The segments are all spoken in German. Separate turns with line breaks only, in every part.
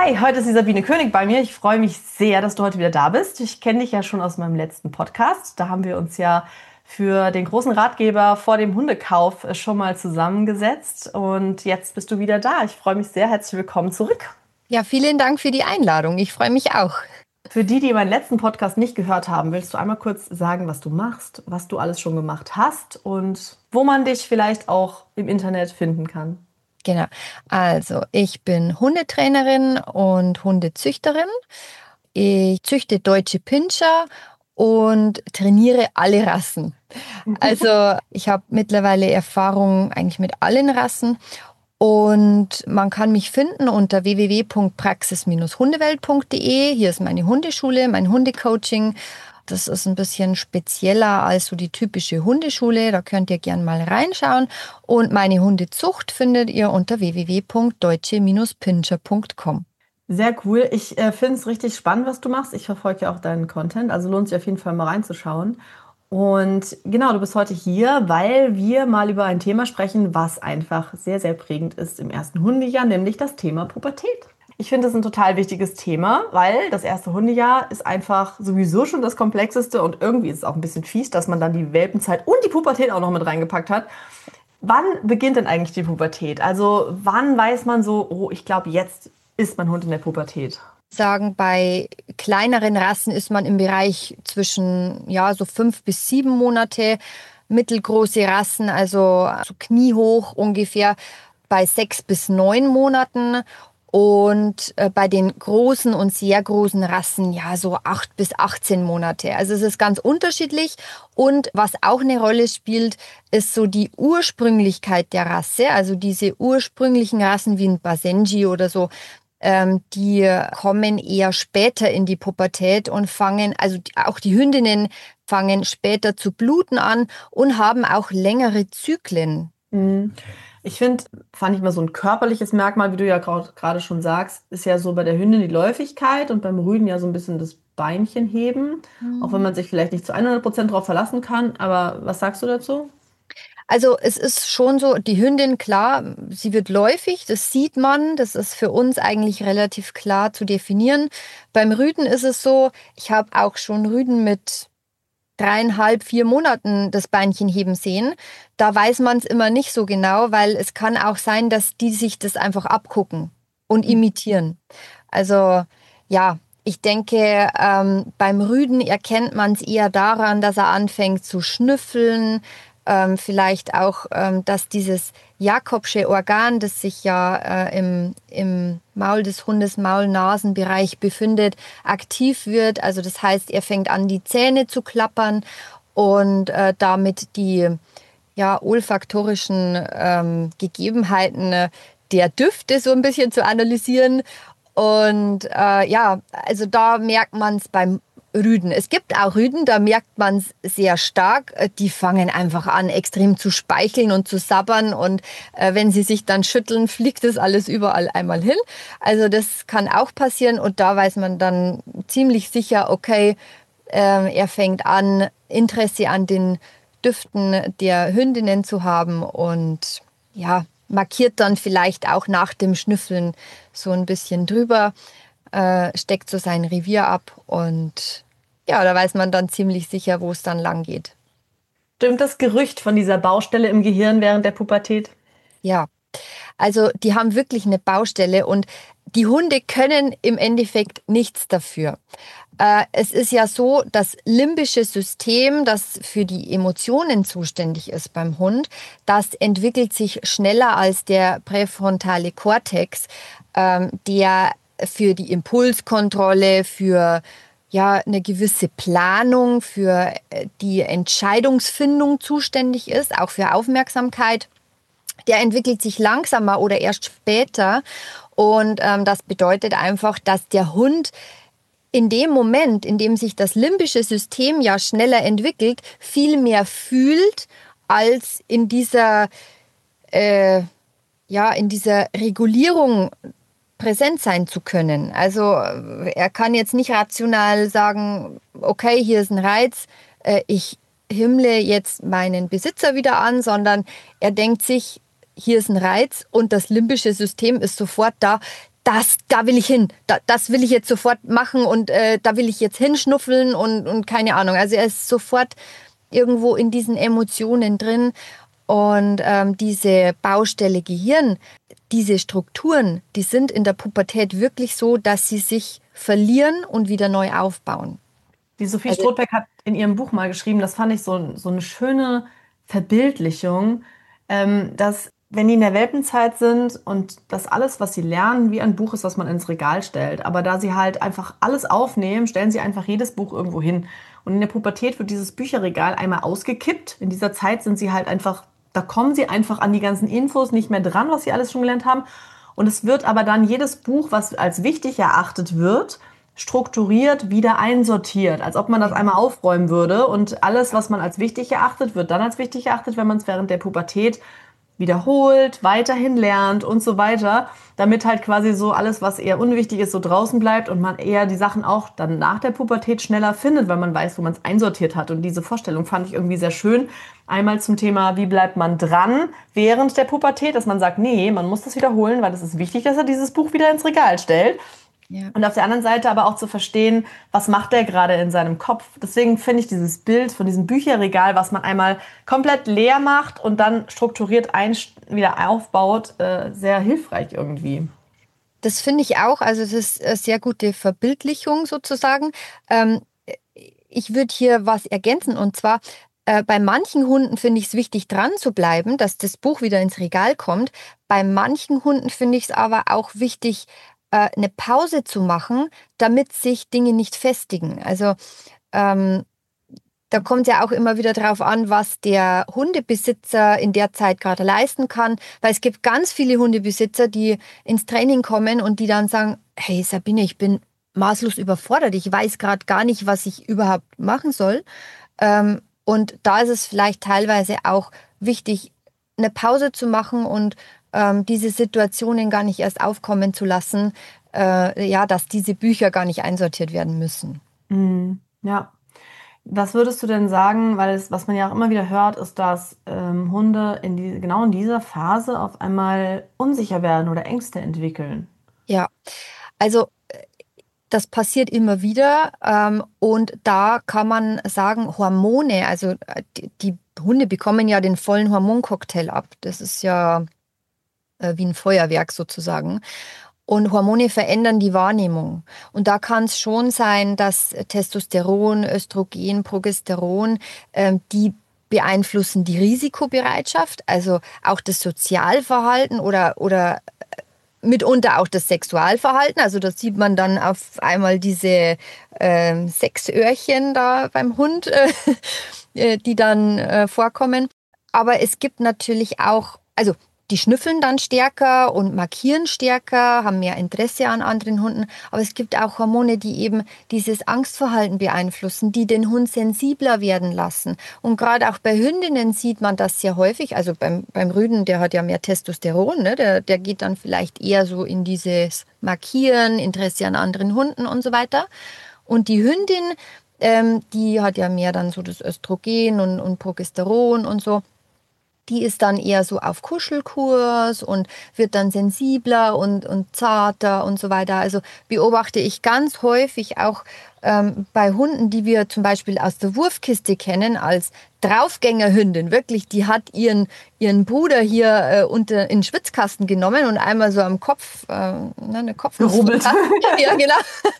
Hi, heute ist die Sabine König bei mir. Ich freue mich sehr, dass du heute wieder da bist. Ich kenne dich ja schon aus meinem letzten Podcast. Da haben wir uns ja für den großen Ratgeber vor dem Hundekauf schon mal zusammengesetzt. Und jetzt bist du wieder da. Ich freue mich sehr. Herzlich willkommen zurück.
Ja, vielen Dank für die Einladung. Ich freue mich auch.
Für die meinen letzten Podcast nicht gehört haben, willst du einmal kurz sagen, was du machst, was du alles schon gemacht hast und wo man dich vielleicht auch im Internet finden kann?
Genau. Also, ich bin Hundetrainerin und Hundezüchterin. Ich züchte deutsche Pinscher und trainiere alle Rassen. Also, ich habe mittlerweile Erfahrung eigentlich mit allen Rassen. Und man kann mich finden unter www.praxis-hundewelt.de. Hier ist meine Hundeschule, mein Hundecoaching. Das ist ein bisschen spezieller als so die typische Hundeschule. Da könnt ihr gerne mal reinschauen. Und meine Hundezucht findet ihr unter www.deutsche-pinscher.com.
Sehr cool. Ich finde es richtig spannend, was du machst. Ich verfolge ja auch deinen Content, also lohnt sich auf jeden Fall mal reinzuschauen. Und genau, du bist heute hier, weil wir mal über ein Thema sprechen, was einfach sehr, sehr prägend ist im ersten Hundejahr, nämlich das Thema Pubertät. Ich finde das ein total wichtiges Thema, weil das erste Hundejahr ist einfach sowieso schon das Komplexeste und irgendwie ist es auch ein bisschen fies, dass man dann die Welpenzeit und die Pubertät auch noch mit reingepackt hat. Wann beginnt denn eigentlich die Pubertät? Also wann weiß man so, oh, ich glaube, jetzt ist mein Hund in der Pubertät?
Sagen, bei kleineren Rassen ist man im Bereich zwischen so 5 bis 7 Monate. Mittelgroße Rassen, also so kniehoch ungefähr bei 6 bis 9 Monaten. Und bei den großen und sehr großen Rassen, so 8 bis 18 Monate. Also es ist ganz unterschiedlich. Und was auch eine Rolle spielt, ist so die Ursprünglichkeit der Rasse. Also diese ursprünglichen Rassen wie ein Basenji oder so, die kommen eher später in die Pubertät und fangen, also auch die Hündinnen fangen später zu bluten an und haben auch längere Zyklen.
Mhm. Ich finde, fand ich mal so ein körperliches Merkmal, wie du ja gerade schon sagst, ist ja so bei der Hündin die Läufigkeit und beim Rüden ja so ein bisschen das Beinchen heben, auch wenn man sich vielleicht nicht zu 100% drauf verlassen kann. Aber was sagst du dazu?
Also es ist schon so, die Hündin, klar, sie wird läufig, das sieht man, das ist für uns eigentlich relativ klar zu definieren. Beim Rüden ist es so, ich habe auch schon Rüden mit 3,5, 4 Monaten das Beinchen heben sehen. Da weiß man es immer nicht so genau, weil es kann auch sein, dass die sich das einfach abgucken und imitieren. Also ja, ich denke, beim Rüden erkennt man es eher daran, dass er anfängt zu schnüffeln. Vielleicht auch, dass dieses Jakobsche Organ, das sich ja im Maul des Hundes, Maul-Nasen-Bereich befindet, aktiv wird. Also das heißt, er fängt an, die Zähne zu klappern und damit die olfaktorischen Gegebenheiten der Düfte so ein bisschen zu analysieren. Und also da merkt man es beim Rüden. Es gibt auch Rüden, da merkt man es sehr stark. Die fangen einfach an, extrem zu speicheln und zu sabbern. Und wenn sie sich dann schütteln, fliegt das alles überall einmal hin. Also das kann auch passieren. Und da weiß man dann ziemlich sicher, okay, er fängt an, Interesse an den Düften der Hündinnen zu haben und markiert dann vielleicht auch nach dem Schnüffeln so ein bisschen drüber, steckt so sein Revier ab und da weiß man dann ziemlich sicher, wo es dann lang geht.
Stimmt das Gerücht von dieser Baustelle im Gehirn während der Pubertät?
Ja, also die haben wirklich eine Baustelle und die Hunde können im Endeffekt nichts dafür. Es ist ja so, das limbische System, das für die Emotionen zuständig ist beim Hund, das entwickelt sich schneller als der präfrontale Kortex, der für die Impulskontrolle, für eine gewisse Planung, für die Entscheidungsfindung zuständig ist, auch für Aufmerksamkeit. Der entwickelt sich langsamer oder erst später. Und das bedeutet einfach, dass der Hund in dem Moment, in dem sich das limbische System ja schneller entwickelt, viel mehr fühlt, als in dieser Regulierung präsent sein zu können. Also er kann jetzt nicht rational sagen, okay, hier ist ein Reiz, ich himmle jetzt meinen Besitzer wieder an, sondern er denkt sich, hier ist ein Reiz und das limbische System ist sofort da. da will ich hin, das will ich jetzt sofort machen und da will ich jetzt hinschnuffeln und keine Ahnung. Also er ist sofort irgendwo in diesen Emotionen drin und diese Baustelle Gehirn, diese Strukturen, die sind in der Pubertät wirklich so, dass sie sich verlieren und wieder neu aufbauen.
Die Sophie
Also
Strothbeck hat in ihrem Buch mal geschrieben, das fand ich so eine schöne Verbildlichung, dass wenn die in der Welpenzeit sind und das alles, was sie lernen, wie ein Buch ist, was man ins Regal stellt. Aber da sie halt einfach alles aufnehmen, stellen sie einfach jedes Buch irgendwo hin. Und in der Pubertät wird dieses Bücherregal einmal ausgekippt. In dieser Zeit sind sie halt einfach, da kommen sie einfach an die ganzen Infos nicht mehr dran, was sie alles schon gelernt haben. Und es wird aber dann jedes Buch, was als wichtig erachtet wird, strukturiert wieder einsortiert, als ob man das einmal aufräumen würde. Und alles, was man als wichtig erachtet, wird dann als wichtig erachtet, wenn man es während der Pubertät wiederholt, weiterhin lernt und so weiter, damit halt quasi so alles, was eher unwichtig ist, so draußen bleibt und man eher die Sachen auch dann nach der Pubertät schneller findet, weil man weiß, wo man es einsortiert hat. Und diese Vorstellung fand ich irgendwie sehr schön. Einmal zum Thema, wie bleibt man dran während der Pubertät, dass man sagt, nee, man muss das wiederholen, weil es ist wichtig, dass er dieses Buch wieder ins Regal stellt.
ja.
Und auf der anderen Seite aber auch zu verstehen, was macht der gerade in seinem Kopf. Deswegen finde ich dieses Bild von diesem Bücherregal, was man einmal komplett leer macht und dann strukturiert wieder aufbaut, sehr hilfreich irgendwie.
Das finde ich auch. Also das ist eine sehr gute Verbildlichung sozusagen. Ähm, Ich würde hier was ergänzen und zwar bei manchen Hunden finde ich es wichtig, dran zu bleiben, dass das Buch wieder ins Regal kommt. Bei manchen Hunden finde ich es aber auch wichtig, eine Pause zu machen, damit sich Dinge nicht festigen. Also ähm, da kommt ja auch immer wieder drauf an, was der Hundebesitzer in der Zeit gerade leisten kann, weil es gibt ganz viele Hundebesitzer, die ins Training kommen und die dann sagen, hey Sabine, ich bin maßlos überfordert, ich weiß gerade gar nicht, was ich überhaupt machen soll. Und da ist es vielleicht teilweise auch wichtig, eine Pause zu machen und diese Situationen gar nicht erst aufkommen zu lassen, ja, dass diese Bücher gar nicht einsortiert werden müssen.
Mhm. Ja. Was würdest du denn sagen, weil es, was man ja auch immer wieder hört, ist, dass Hunde genau in dieser Phase auf einmal unsicher werden oder Ängste entwickeln?
Ja, also das passiert immer wieder und da kann man sagen, Hormone, also die Hunde bekommen ja den vollen Hormoncocktail ab. Das ist ja wie ein Feuerwerk sozusagen. Und Hormone verändern die Wahrnehmung. Und da kann es schon sein, dass Testosteron, Östrogen, Progesteron, die beeinflussen die Risikobereitschaft, also auch das Sozialverhalten oder mitunter auch das Sexualverhalten. Also da sieht man dann auf einmal diese Sexöhrchen da beim Hund, die dann vorkommen. Aber es gibt natürlich auch, also die schnüffeln dann stärker und markieren stärker, haben mehr Interesse an anderen Hunden. Aber es gibt auch Hormone, die eben dieses Angstverhalten beeinflussen, die den Hund sensibler werden lassen. Und gerade auch bei Hündinnen sieht man das sehr häufig. Also beim Rüden, der hat ja mehr Testosteron, ne? Der geht dann vielleicht eher so in dieses Markieren, Interesse an anderen Hunden und so weiter. Und die Hündin, die hat ja mehr dann so das Östrogen und Progesteron und so. Die ist dann eher so auf Kuschelkurs und wird dann sensibler und zarter und so weiter. Also beobachte ich ganz häufig auch bei Hunden, die wir zum Beispiel aus der Wurfkiste kennen, als Draufgängerhündin. Wirklich, die hat ihren Bruder hier unter in den Schwitzkasten genommen und einmal so am Kopf, eine Kopfnuss.
Gerubbelt.
Ja, genau.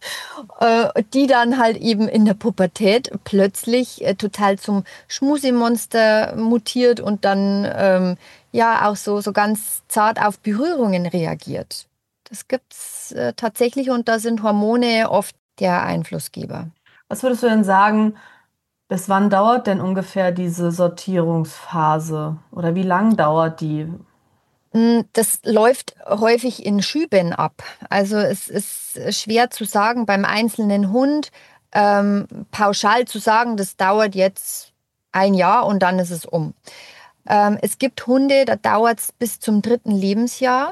Die dann halt eben in der Pubertät plötzlich total zum Schmusemonster mutiert und dann ja auch so ganz zart auf Berührungen reagiert. Das gibt's tatsächlich und da sind Hormone oft der Einflussgeber.
Was würdest du denn sagen, bis wann dauert denn ungefähr diese Sortierungsphase? Oder wie lang dauert die?
Das läuft häufig in Schüben ab. Also es ist schwer zu sagen beim einzelnen Hund, pauschal zu sagen, das dauert jetzt ein Jahr und dann ist es um. Es gibt Hunde, da dauert es bis zum dritten Lebensjahr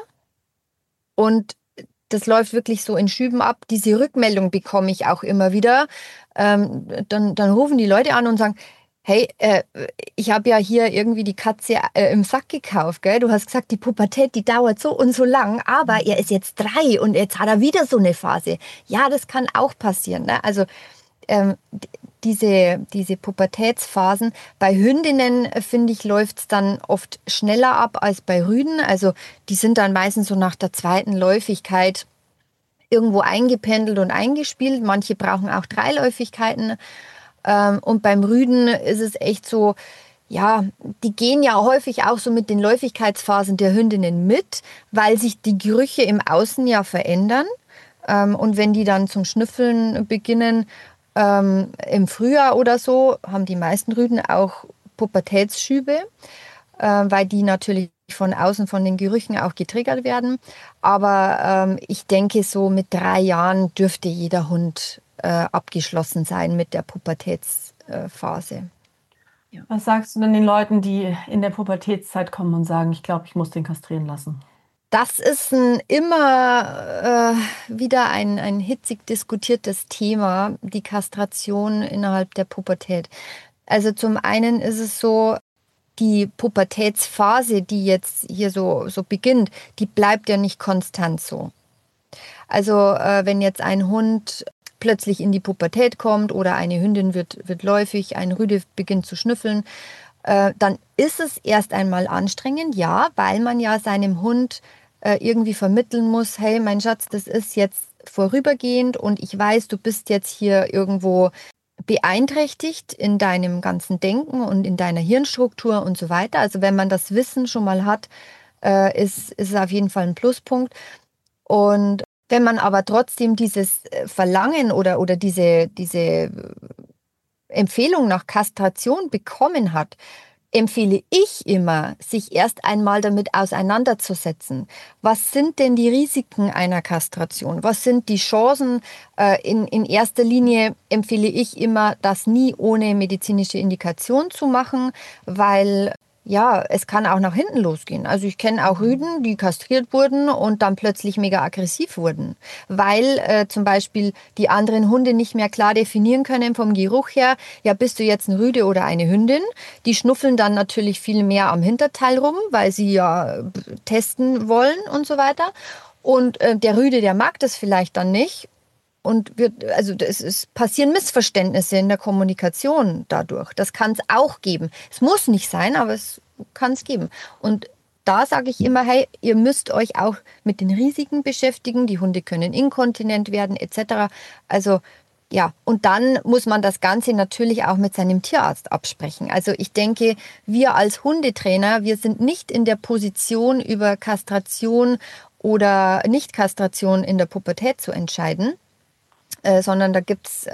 und das läuft wirklich so in Schüben ab. Diese Rückmeldung bekomme ich auch immer wieder. Dann rufen die Leute an und sagen, Hey, ich habe ja hier irgendwie die Katze im Sack gekauft, gell? Du hast gesagt, die Pubertät, die dauert so und so lang, aber er ist jetzt 3 und jetzt hat er wieder so eine Phase. Ja, das kann auch passieren, ne? Also diese Pubertätsphasen. Bei Hündinnen, finde ich, läuft es dann oft schneller ab als bei Rüden. Also die sind dann meistens so nach der zweiten Läufigkeit irgendwo eingependelt und eingespielt. Manche brauchen auch 3 Läufigkeiten. Und beim Rüden ist es echt so, ja, die gehen ja häufig auch so mit den Läufigkeitsphasen der Hündinnen mit, weil sich die Gerüche im Außen ja verändern. Und wenn die dann zum Schnüffeln beginnen, im Frühjahr oder so, haben die meisten Rüden auch Pubertätsschübe, weil die natürlich von außen von den Gerüchen auch getriggert werden. Aber ich denke, so mit 3 Jahren dürfte jeder Hund abgeschlossen sein mit der Pubertätsphase. Ja.
Was sagst du denn den Leuten, die in der Pubertätszeit kommen und sagen, ich glaube, ich muss den kastrieren lassen?
Das ist immer wieder ein hitzig diskutiertes Thema, die Kastration innerhalb der Pubertät. Also zum einen ist es so, die Pubertätsphase, die jetzt hier so beginnt, die bleibt ja nicht konstant so. Also wenn jetzt ein Hund plötzlich in die Pubertät kommt oder eine Hündin wird läufig, ein Rüde beginnt zu schnüffeln, dann ist es erst einmal anstrengend, ja, weil man ja seinem Hund irgendwie vermitteln muss, hey, mein Schatz, das ist jetzt vorübergehend und ich weiß, du bist jetzt hier irgendwo beeinträchtigt in deinem ganzen Denken und in deiner Hirnstruktur und so weiter. Also wenn man das Wissen schon mal hat, ist es auf jeden Fall ein Pluspunkt. Und wenn man aber trotzdem dieses Verlangen oder diese Empfehlung nach Kastration bekommen hat, empfehle ich immer, sich erst einmal damit auseinanderzusetzen. Was sind denn die Risiken einer Kastration? Was sind die Chancen? In erster Linie empfehle ich immer, das nie ohne medizinische Indikation zu machen, weil ja, es kann auch nach hinten losgehen. Also ich kenne auch Rüden, die kastriert wurden und dann plötzlich mega aggressiv wurden, weil zum Beispiel die anderen Hunde nicht mehr klar definieren können vom Geruch her, ja, bist du jetzt ein Rüde oder eine Hündin? Die schnuffeln dann natürlich viel mehr am Hinterteil rum, weil sie ja testen wollen und so weiter. Und der Rüde, der mag das vielleicht dann nicht. Und also passieren Missverständnisse in der Kommunikation dadurch. Das kann es auch geben. Es muss nicht sein, aber es kann es geben. Und da sage ich immer, hey, ihr müsst euch auch mit den Risiken beschäftigen. Die Hunde können inkontinent werden, etc. Also ja, und dann muss man das Ganze natürlich auch mit seinem Tierarzt absprechen. Also ich denke, wir als Hundetrainer, wir sind nicht in der Position, über Kastration oder Nicht-Kastration in der Pubertät zu entscheiden, sondern da gibt es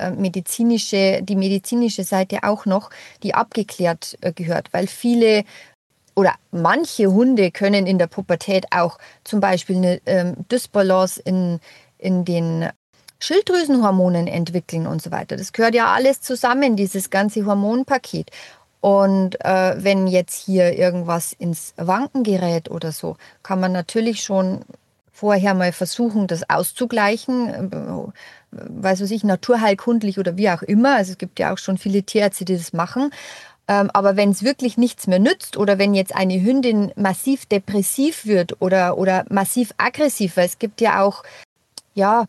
die medizinische Seite auch noch, die abgeklärt gehört, weil viele oder manche Hunde können in der Pubertät auch zum Beispiel eine Dysbalance in den Schilddrüsenhormonen entwickeln und so weiter. Das gehört ja alles zusammen, dieses ganze Hormonpaket. Und wenn jetzt hier irgendwas ins Wanken gerät oder so, kann man natürlich schon vorher mal versuchen, das auszugleichen, weiß was ich, naturheilkundlich oder wie auch immer. Also es gibt ja auch schon viele Tierärzte, die das machen. Aber wenn es wirklich nichts mehr nützt oder wenn jetzt eine Hündin massiv depressiv wird oder massiv aggressiv, weil es gibt ja auch ja,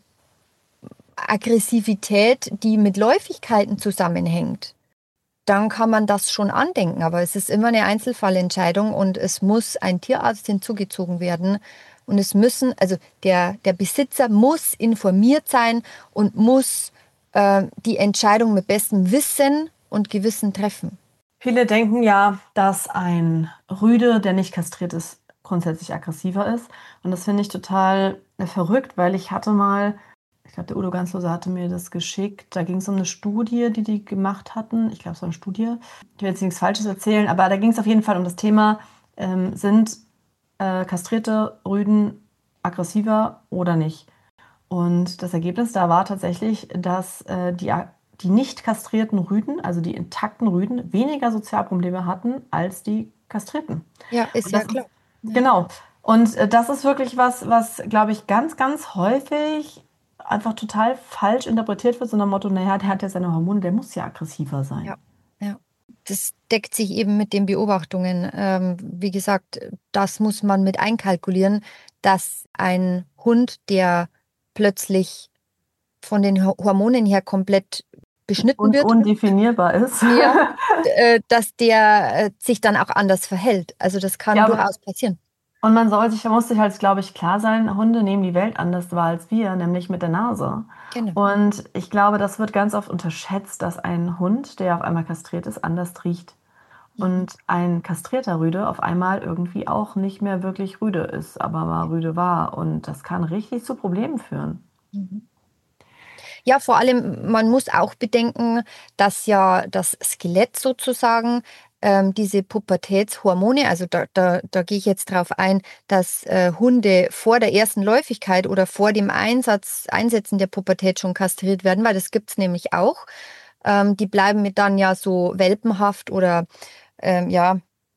Aggressivität, die mit Läufigkeiten zusammenhängt, dann kann man das schon andenken. Aber es ist immer eine Einzelfallentscheidung und es muss ein Tierarzt hinzugezogen werden. Und es müssen, also der Besitzer muss informiert sein und muss die Entscheidung mit bestem Wissen und Gewissen treffen.
Viele denken ja, dass ein Rüde, der nicht kastriert ist, grundsätzlich aggressiver ist. Und das finde ich total verrückt, weil ich hatte mal, ich glaube, der Udo Ganzloser hatte mir das geschickt. Da ging es um eine Studie, die gemacht hatten. Ich glaube, es war eine Studie. Ich will jetzt nichts Falsches erzählen, aber da ging es auf jeden Fall um das Thema, sind kastrierte Rüden aggressiver oder nicht? Und das Ergebnis da war tatsächlich, dass die nicht kastrierten Rüden, also die intakten Rüden, weniger Sozialprobleme hatten als die kastrierten.
Ja, ist
Und
ja
das ist,
klar. Ja.
genau. Und das ist wirklich was, glaube ich, ganz, ganz häufig einfach total falsch interpretiert wird, so nach dem Motto, naja, der hat ja seine Hormone, der muss ja aggressiver sein.
Ja, ja. Das deckt sich eben mit den Beobachtungen. Wie gesagt, das muss man mit einkalkulieren, dass ein Hund, der plötzlich von den Hormonen her komplett beschnitten
Und
wird,
undefinierbar ist.
ja, dass der sich dann auch anders verhält. Also das kann
Ja, aber
durchaus passieren.
und man muss sich halt, glaube ich, klar sein, Hunde nehmen die Welt anders wahr als wir, nämlich mit der Nase.
Genau.
Und ich glaube, das wird ganz oft unterschätzt, dass ein Hund, der auf einmal kastriert ist, anders riecht.
Mhm.
Und ein kastrierter Rüde auf einmal irgendwie auch nicht mehr wirklich Rüde ist, aber mal Rüde war. Und das kann richtig zu Problemen führen.
Mhm. Ja, vor allem, man muss auch bedenken, dass ja das Skelett sozusagen diese Pubertätshormone, also da gehe ich jetzt drauf ein, dass Hunde vor der ersten Läufigkeit oder vor dem Einsetzen der Pubertät schon kastriert werden, weil das gibt es nämlich auch. Die bleiben mit dann ja so welpenhaft oder ja,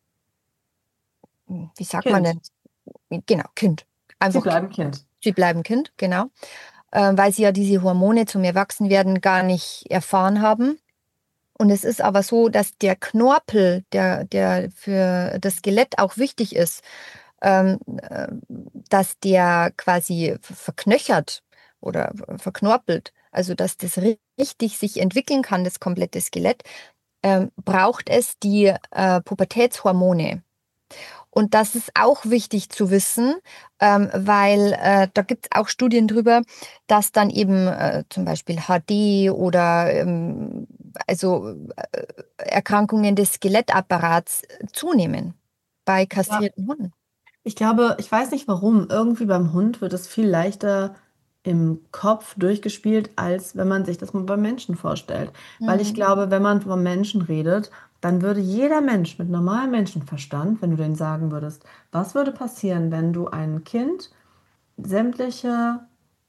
wie sagt man
Kind.
denn? Genau, Kind.
Sie
Einfach Kind.
bleiben Kind.
Sie bleiben Kind, genau. Weil sie ja diese Hormone zum Erwachsenwerden gar nicht erfahren haben. Und es ist aber so, dass der Knorpel, der für das Skelett auch wichtig ist, ähm, äh, dass der quasi verknöchert oder verknorpelt, also dass das richtig sich entwickeln kann, das komplette Skelett, braucht es die Pubertätshormone. Und das ist auch wichtig zu wissen, weil da gibt es auch Studien drüber, dass dann eben zum Beispiel HD oder also Erkrankungen des Skelettapparats zunehmen bei
Ja.
kastrierten Hunden.
Ich glaube, ich weiß nicht warum, irgendwie beim Hund wird es viel leichter im Kopf durchgespielt, als wenn man sich das mal beim Menschen vorstellt. Weil ich
Mhm.
glaube, wenn man vom Menschen redet, dann würde jeder Mensch mit normalem Menschenverstand, wenn du denen sagen würdest, was würde passieren, wenn du ein Kind sämtliche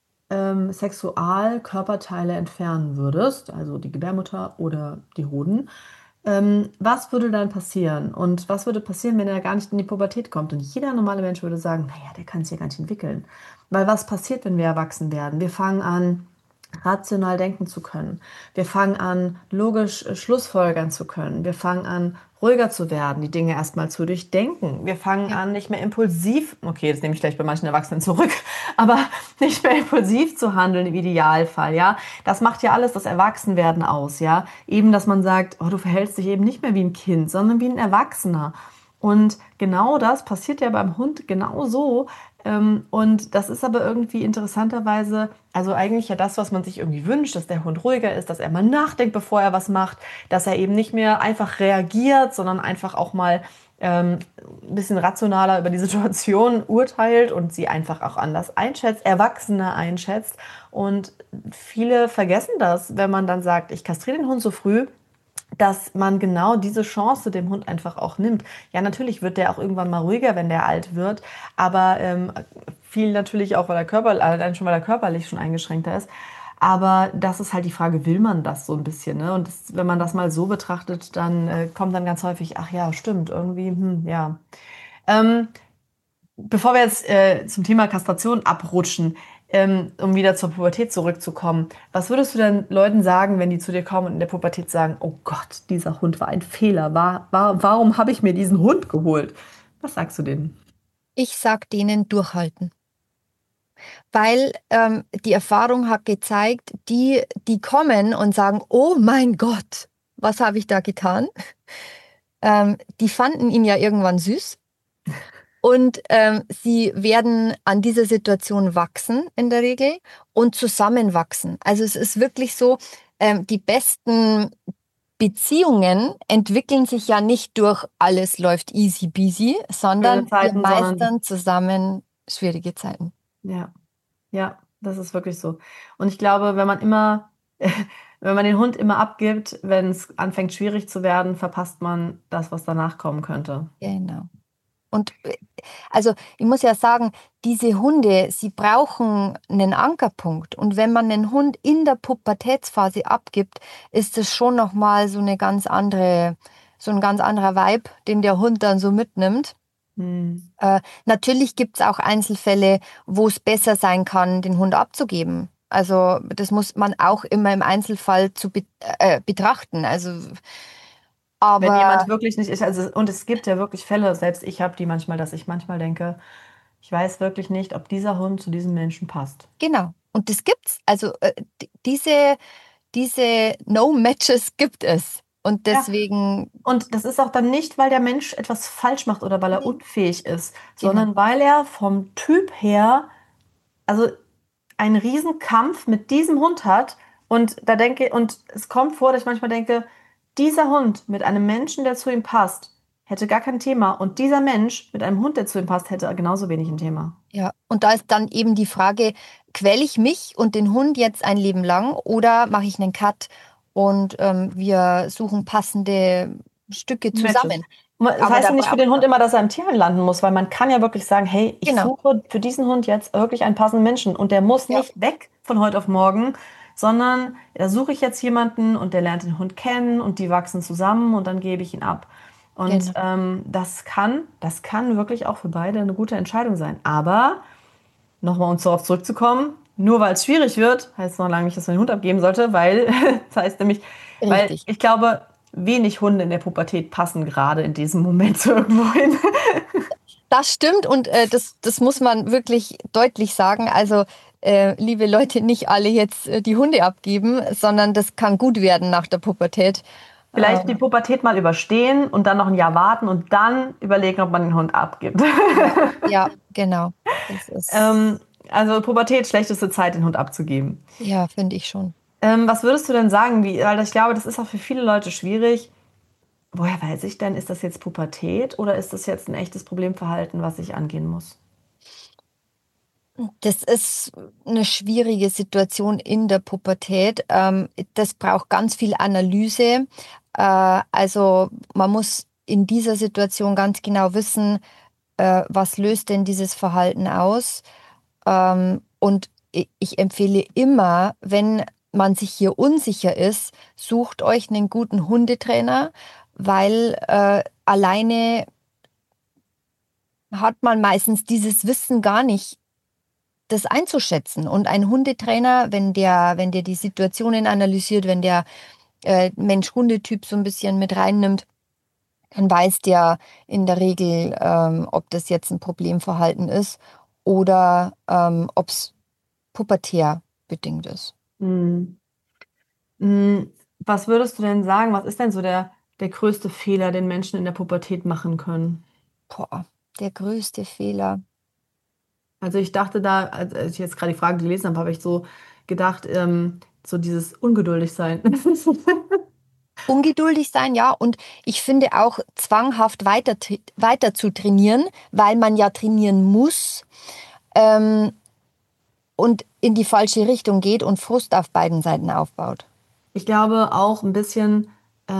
Sexualkörperteile entfernen würdest, also die Gebärmutter oder die Hoden, was würde dann passieren? Und was würde passieren, wenn er gar nicht in die Pubertät kommt? Und jeder normale Mensch würde sagen, naja, der kann sich ja gar nicht entwickeln. Weil was passiert, wenn wir erwachsen werden? Wir fangen an, rational denken zu können. Wir fangen an, logisch schlussfolgern zu können. Wir fangen an, ruhiger zu werden, die Dinge erstmal zu durchdenken. Wir fangen
Ja.
an, nicht mehr impulsiv, okay, das nehme ich gleich bei manchen Erwachsenen zurück, aber nicht mehr impulsiv zu handeln im Idealfall, ja. Das macht ja alles das Erwachsenwerden aus, ja. Eben, dass man sagt, oh, du verhältst dich eben nicht mehr wie ein Kind, sondern wie ein Erwachsener. Und genau das passiert ja beim Hund genauso. Und das ist aber irgendwie interessanterweise, also eigentlich ja das, was man sich irgendwie wünscht, dass der Hund ruhiger ist, dass er mal nachdenkt, bevor er was macht, dass er eben nicht mehr einfach reagiert, sondern einfach auch mal ein bisschen rationaler über die Situation urteilt und sie einfach auch anders einschätzt, Erwachsene einschätzt. Und viele vergessen das, wenn man dann sagt, ich kastriere den Hund so früh, dass man genau diese Chance dem Hund einfach auch nimmt. Ja, natürlich wird der auch irgendwann mal ruhiger, wenn der alt wird, aber viel natürlich auch, weil er allein schon, weil er körperlich schon eingeschränkter ist. Aber das ist halt die Frage, will man das so ein bisschen, ne? Und das, wenn man das mal so betrachtet, dann kommt dann ganz häufig, ach ja, stimmt, irgendwie, ja. Ähm, Bevor wir jetzt zum Thema Kastration abrutschen, um wieder zur Pubertät zurückzukommen, was würdest du denn Leuten sagen, wenn die zu dir kommen und in der Pubertät sagen, oh Gott, dieser Hund war ein Fehler, warum habe ich mir diesen Hund geholt? Was sagst du denen?
Ich sag denen durchhalten, weil die Erfahrung hat gezeigt, die kommen und sagen, oh mein Gott, was habe ich da getan? Die fanden ihn ja irgendwann süß. Und sie werden an dieser Situation wachsen in der Regel und zusammenwachsen. Also es ist wirklich so, die besten Beziehungen entwickeln sich ja nicht durch alles läuft easy peasy,
Schöne
sondern wir
Zeiten, sondern
meistern zusammen schwierige Zeiten.
ja, ja, das ist wirklich so. Und ich glaube, wenn man immer, wenn man den Hund immer abgibt, wenn es anfängt schwierig zu werden, verpasst man das, was danach kommen könnte.
Genau. Und also ich muss ja sagen, diese Hunde, sie brauchen einen Ankerpunkt. Und wenn man einen Hund in der Pubertätsphase abgibt, ist es schon nochmal so ein ganz anderer Vibe, den der Hund dann so mitnimmt.
Hm.
Natürlich gibt es auch Einzelfälle, wo es besser sein kann, den Hund abzugeben. Also das muss man auch immer im Einzelfall betrachten. Also
Wenn jemand
Aber
wirklich nicht ist, also, und es gibt ja wirklich Fälle, selbst ich habe die manchmal, dass ich manchmal denke, ich weiß wirklich nicht, ob dieser Hund zu diesem Menschen passt.
genau. Und das gibt's. Also diese No-Matches gibt es. Und
Ja,
deswegen,
und das ist auch dann nicht, weil der Mensch etwas falsch macht oder weil er
nee,
unfähig ist,
genau.
sondern weil er vom Typ her, also einen Riesenkampf mit diesem Hund hat. Und da denke, und es kommt vor, dass ich manchmal denke, dieser Hund mit einem Menschen, der zu ihm passt, hätte gar kein Thema. Und dieser Mensch mit einem Hund, der zu ihm passt, hätte genauso wenig ein Thema.
Ja, und da ist dann eben die Frage, quäle ich mich und den Hund jetzt ein Leben lang oder mache ich einen Cut und wir suchen passende Stücke
Matches.
zusammen.
Das
Aber
heißt
da
ja nicht für den
braucht
Hund
man,
immer, dass er im Tierheim landen muss, weil man kann ja wirklich sagen, hey, ich
genau,
suche für diesen Hund jetzt wirklich einen passenden Menschen und der muss
ja,
nicht weg von heute auf morgen, sondern da suche ich jetzt jemanden und der lernt den Hund kennen und die wachsen zusammen und dann gebe ich ihn ab. Und
genau.
das kann wirklich auch für beide eine gute Entscheidung sein. Aber nochmal, um darauf zurückzukommen, nur weil es schwierig wird, heißt es noch lange nicht, dass man den Hund abgeben sollte, weil das heißt nämlich, weil
Richtig.
ich glaube, wenig Hunde in der Pubertät passen gerade in diesem Moment so irgendwo hin.
Das stimmt und das muss man wirklich deutlich sagen. Also, liebe Leute, nicht alle jetzt die Hunde abgeben, sondern das kann gut werden nach der Pubertät.
Vielleicht die
Ähm,
Pubertät mal überstehen und dann noch ein Jahr warten und dann überlegen, ob man den Hund abgibt.
ja, ja, genau. Das ist,
ähm, also Pubertät, schlechteste Zeit, den Hund abzugeben.
ja, finde ich schon.
Was würdest du denn sagen, weil ich glaube, das ist auch für viele Leute schwierig. Woher weiß ich denn, ist das jetzt Pubertät oder ist das jetzt ein echtes Problemverhalten, was ich angehen muss?
Das ist eine schwierige Situation in der Pubertät. Das braucht ganz viel Analyse. Also man muss in dieser Situation ganz genau wissen, was löst denn dieses Verhalten aus? Und ich empfehle immer, wenn man sich hier unsicher ist, sucht euch einen guten Hundetrainer, weil alleine hat man meistens dieses Wissen gar nicht, das einzuschätzen. Und ein Hundetrainer, wenn der die Situationen analysiert, wenn der Mensch-Hundetyp so ein bisschen mit reinnimmt, dann weiß der in der Regel, ob das jetzt ein Problemverhalten ist oder ob es pubertär bedingt ist.
Hm. Was würdest du denn sagen? Was ist denn so der größte Fehler, den Menschen in der Pubertät machen können?
Boah, der größte Fehler.
Also ich dachte da, als ich jetzt gerade die Frage gelesen habe, habe ich so gedacht, so dieses ungeduldig sein.
Ungeduldig sein, ja. Und ich finde auch zwanghaft weiter zu trainieren, weil man ja trainieren muss. Ähm, und in die falsche Richtung geht und Frust auf beiden Seiten aufbaut.
Ich glaube auch ein bisschen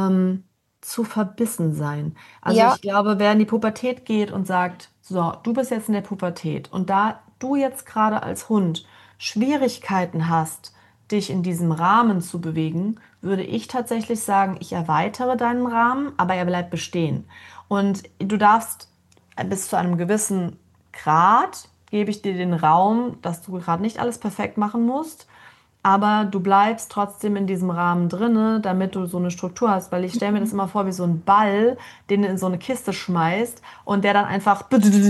zu verbissen sein. Also
Ja,
ich glaube, wer in die Pubertät geht und sagt, so, du bist jetzt in der Pubertät und da du jetzt gerade als Hund Schwierigkeiten hast, dich in diesem Rahmen zu bewegen, würde ich tatsächlich sagen, ich erweitere deinen Rahmen, aber er bleibt bestehen. Und du darfst bis zu einem gewissen Grad, gebe ich dir den Raum, dass du gerade nicht alles perfekt machen musst. Aber du bleibst trotzdem in diesem Rahmen drinne, damit du so eine Struktur hast. Weil ich stelle mir das immer vor wie so ein Ball, den du in so eine Kiste schmeißt und der dann einfach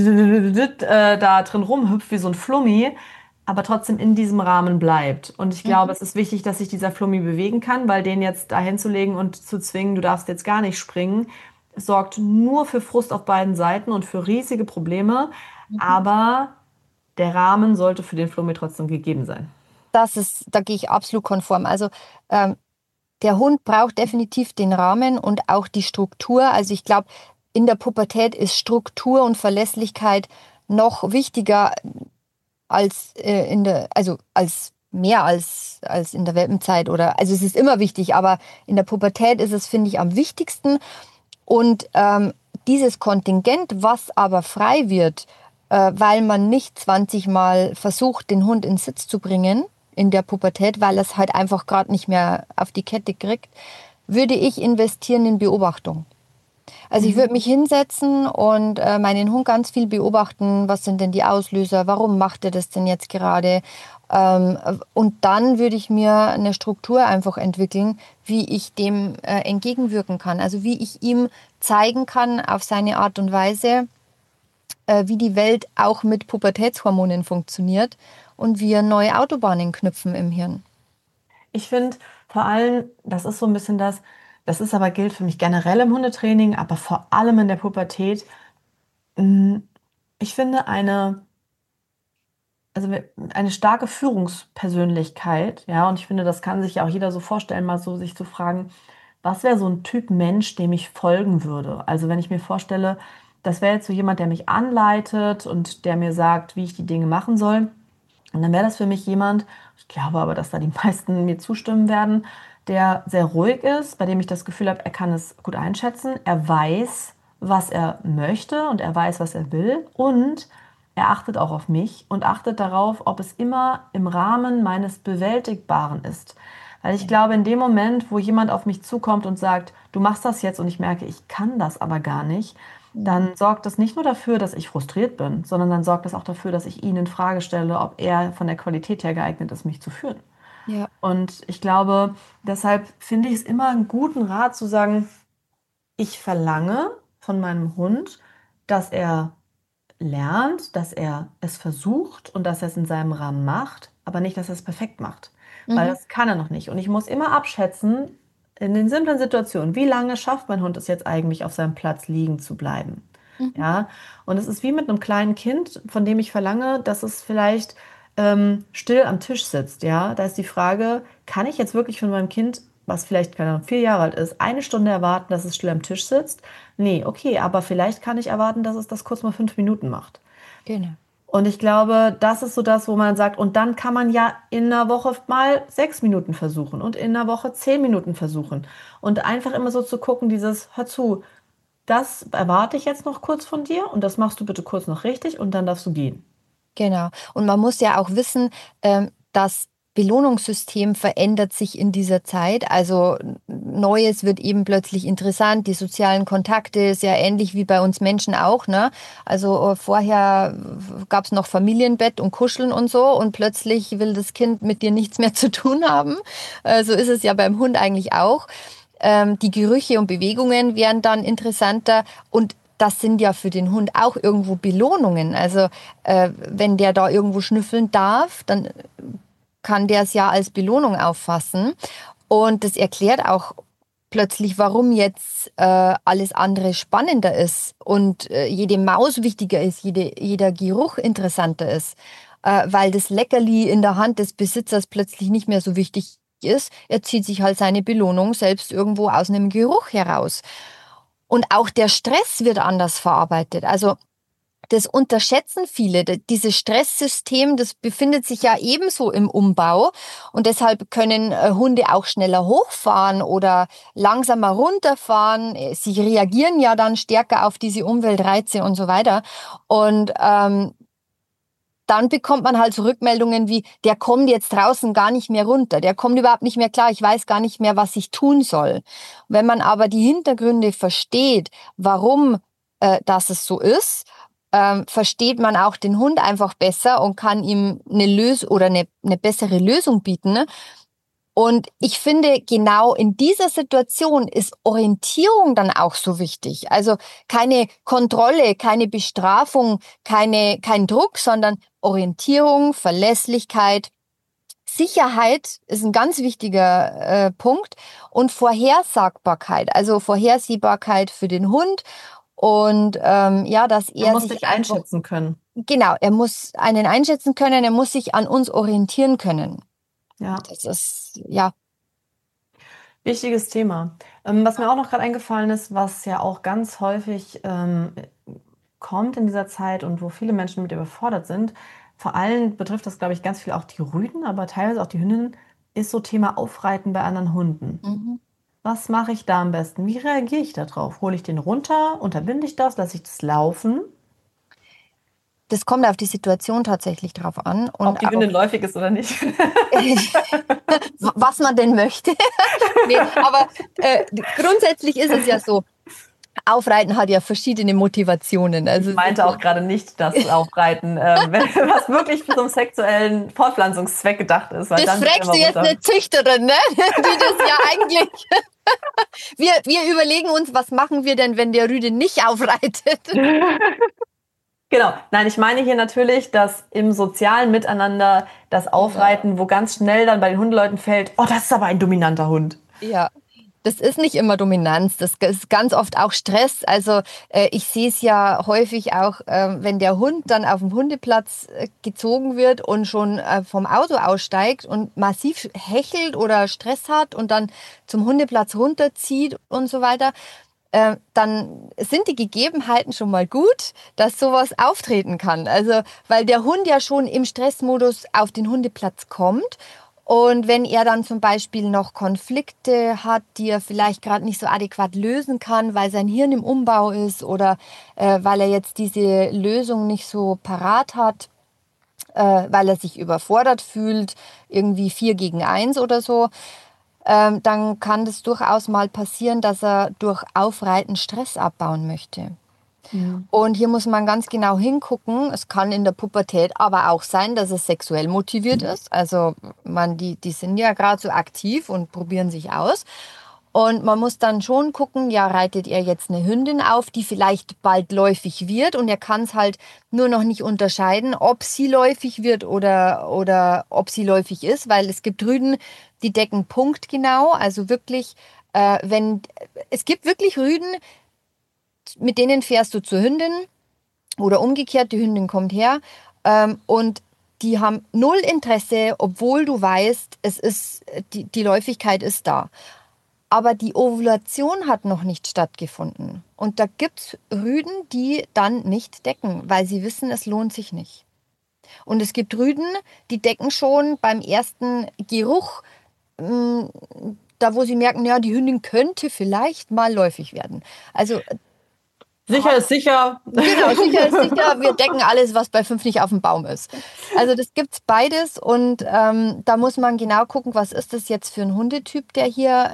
da drin rumhüpft wie so ein Flummi, aber trotzdem in diesem Rahmen bleibt. Und ich glaube,
mhm.
es ist wichtig, dass sich dieser Flummi bewegen kann, weil den jetzt dahin zu legen und zu zwingen, du darfst jetzt gar nicht springen, sorgt nur für Frust auf beiden Seiten und für riesige Probleme.
Mhm.
Aber der Rahmen sollte für den Flummi trotzdem gegeben sein.
Da gehe ich absolut konform. Also ähm, der Hund braucht definitiv den Rahmen und auch die Struktur. Also ich glaube, in der Pubertät ist Struktur und Verlässlichkeit noch wichtiger als also als mehr als in der Welpenzeit oder, also es ist immer wichtig, aber in der Pubertät ist es, finde ich, am wichtigsten. Und dieses Kontingent, was aber frei wird, weil man nicht 20 Mal versucht, den Hund in Sitz zu bringen in der Pubertät, weil er es halt einfach gerade nicht mehr auf die Kette kriegt, würde ich investieren in Beobachtung. Also ich
Mhm.
würde mich hinsetzen und meinen Hund ganz viel beobachten. Was sind denn die Auslöser? Warum macht er das denn jetzt gerade? Und dann würde ich mir eine Struktur einfach entwickeln, wie ich dem entgegenwirken kann. Also wie ich ihm zeigen kann auf seine Art und Weise, wie die Welt auch mit Pubertätshormonen funktioniert und wir neue Autobahnen knüpfen im Hirn.
Ich finde vor allem, das ist so ein bisschen das ist aber gilt für mich generell im Hundetraining, aber vor allem in der Pubertät. mh, Ich finde also eine starke Führungspersönlichkeit, ja, und ich finde, das kann sich ja auch jeder so vorstellen, mal so sich zu fragen, was wäre so ein Typ Mensch, dem ich folgen würde? Also wenn ich mir vorstelle, das wäre jetzt so jemand, der mich anleitet und der mir sagt, wie ich die Dinge machen soll. Und dann wäre das für mich jemand, ich glaube aber, dass da die meisten mir zustimmen werden, der sehr ruhig ist, bei dem ich das Gefühl habe, er kann es gut einschätzen, er weiß, was er möchte und er weiß, was er will und er achtet auch auf mich und achtet darauf, ob es immer im Rahmen meines Bewältigbaren ist. Weil ich glaube, in dem Moment, wo jemand auf mich zukommt und sagt, du machst das jetzt und ich merke, ich kann das aber gar nicht,
Mhm.
dann sorgt das nicht nur dafür, dass ich frustriert bin, sondern dann sorgt das auch dafür, dass ich ihn in Frage stelle, ob er von der Qualität her geeignet ist, mich zu führen.
Ja.
Und ich glaube, deshalb finde ich es immer einen guten Rat zu sagen, ich verlange von meinem Hund, dass er lernt, dass er es versucht und dass er es in seinem Rahmen macht, aber nicht, dass er es perfekt macht. Weil
Mhm.
das kann er noch nicht. Und ich muss immer abschätzen, in den simplen Situationen, wie lange schafft mein Hund es jetzt eigentlich, auf seinem Platz liegen zu bleiben?
Mhm.
Ja, und es ist wie mit einem kleinen Kind, von dem ich verlange, dass es vielleicht still am Tisch sitzt. Ja, da ist die Frage, kann ich jetzt wirklich von meinem Kind, was vielleicht, keine Ahnung, 4 Jahre alt ist, eine Stunde erwarten, dass es still am Tisch sitzt? Nee, okay, aber vielleicht kann ich erwarten, dass es das kurz mal 5 Minuten macht.
Genau.
Und ich glaube, das ist so das, wo man sagt, und dann kann man ja in einer Woche mal 6 Minuten versuchen und in einer Woche 10 Minuten versuchen. Und einfach immer so zu gucken, dieses, hör zu, das erwarte ich jetzt noch kurz von dir und das machst du bitte kurz noch richtig und dann darfst du gehen.
Genau. Und man muss ja auch wissen, das Belohnungssystem verändert sich in dieser Zeit. Also Neues wird eben plötzlich interessant. Die sozialen Kontakte ist ja ähnlich wie bei uns Menschen auch, ne? Also vorher gab es noch Familienbett und Kuscheln und so und plötzlich will das Kind mit dir nichts mehr zu tun haben. So ist es ja beim Hund eigentlich auch. Die Gerüche und Bewegungen werden dann interessanter und das sind ja für den Hund auch irgendwo Belohnungen. Also wenn der da irgendwo schnüffeln darf, dann kann der es ja als Belohnung auffassen. Und das erklärt auch plötzlich, warum jetzt alles andere spannender ist und jede Maus wichtiger ist, jeder Geruch interessanter ist, weil das Leckerli in der Hand des Besitzers plötzlich nicht mehr so wichtig ist. Er zieht sich halt seine Belohnung selbst irgendwo aus einem Geruch heraus. Und auch der Stress wird anders verarbeitet. Also das unterschätzen viele. Dieses Stresssystem, das befindet sich ja ebenso im Umbau und deshalb können Hunde auch schneller hochfahren oder langsamer runterfahren. Sie reagieren ja dann stärker auf diese Umweltreize und so weiter. Und dann bekommt man halt so Rückmeldungen wie, der kommt jetzt draußen gar nicht mehr runter, der kommt überhaupt nicht mehr klar, ich weiß gar nicht mehr, was ich tun soll. Wenn man aber die Hintergründe versteht, warum das es so ist, versteht man auch den Hund einfach besser und kann ihm eine Lösung oder eine bessere Lösung bieten. Ne? Und ich finde, genau in dieser Situation ist Orientierung dann auch so wichtig. Also keine Kontrolle, keine Bestrafung, kein Druck, sondern Orientierung, Verlässlichkeit, Sicherheit ist ein ganz wichtiger Punkt und Vorhersagbarkeit, also Vorhersehbarkeit für den Hund und ja, dass
Er
er
muss
sich
dich
einfach,
einschätzen können.
genau, er muss einen einschätzen können, er muss sich an uns orientieren können.
Ja.
Das ist, ja.
Wichtiges Thema. Was mir auch noch gerade eingefallen ist, was ja auch ganz häufig kommt in dieser Zeit und wo viele Menschen mit überfordert sind, vor allem betrifft das, glaube ich, ganz viel auch die Rüden, aber teilweise auch die Hündinnen, ist so Thema Aufreiten bei anderen Hunden.
Mhm.
Was mache ich da am besten? Wie reagiere ich darauf? Hole ich den runter? Unterbinde ich das? Lasse ich das laufen?
Das kommt auf die Situation tatsächlich drauf an
Ob
und
die
auch,
Hündin läufig ist oder nicht?
was man denn möchte. Nee, aber grundsätzlich ist es ja so. Aufreiten hat ja verschiedene Motivationen.
Ich
Also
meinte auch gerade nicht das Aufreiten, was wirklich für so einen sexuellen Fortpflanzungszweck gedacht ist. Weil
das
dann wird
fragst du
immer
jetzt
runter.
eine Züchterin, ne? Die das ja eigentlich. Wir überlegen uns, was machen wir denn, wenn der Rüde nicht aufreitet?
Genau. Nein, ich meine hier natürlich, dass im sozialen Miteinander das Aufreiten, wo ganz schnell dann bei den Hundeleuten fällt, oh, das ist aber ein dominanter Hund.
Ja, das ist nicht immer Dominanz, das ist ganz oft auch Stress. Also ich sehe es ja häufig auch, wenn der Hund dann auf dem Hundeplatz gezogen wird und schon vom Auto aussteigt und massiv hechelt oder Stress hat und dann zum Hundeplatz runterzieht und so weiter. Dann sind die Gegebenheiten schon mal gut, dass sowas auftreten kann. Also, weil der Hund ja schon im Stressmodus auf den Hundeplatz kommt. Und wenn er dann zum Beispiel noch Konflikte hat, die er vielleicht gerade nicht so adäquat lösen kann, weil sein Hirn im Umbau ist oder weil er jetzt diese Lösung nicht so parat hat, weil er sich überfordert fühlt, irgendwie 4 gegen 1 oder so, dann kann das durchaus mal passieren, dass er durch Aufreiten Stress abbauen möchte.
Mhm.
Und hier muss man ganz genau hingucken. Es kann in der Pubertät aber auch sein, dass es sexuell motiviert ist. Also die sind ja gerade so aktiv und probieren sich aus. Und man muss dann schon gucken, ja, reitet er jetzt eine Hündin auf, die vielleicht bald läufig wird und er kann es halt nur noch nicht unterscheiden, ob sie läufig wird oder ob sie läufig ist, weil es gibt Rüden, die decken punktgenau, also wirklich, es gibt wirklich Rüden, mit denen fährst du zur Hündin oder umgekehrt, die Hündin kommt her und die haben null Interesse, obwohl du weißt, die Läufigkeit ist da. Aber die Ovulation hat noch nicht stattgefunden. Und da gibt es Rüden, die dann nicht decken, weil sie wissen, es lohnt sich nicht. Und es gibt Rüden, die decken schon beim ersten Geruch, da wo sie merken, ja, die Hündin könnte vielleicht mal läufig werden. Also
Sicher ist sicher.
genau, sicher ist sicher, wir decken alles, was bei 5 nicht auf dem Baum ist. Also das gibt's beides und da muss man genau gucken, was ist das jetzt für ein Hundetyp, der hier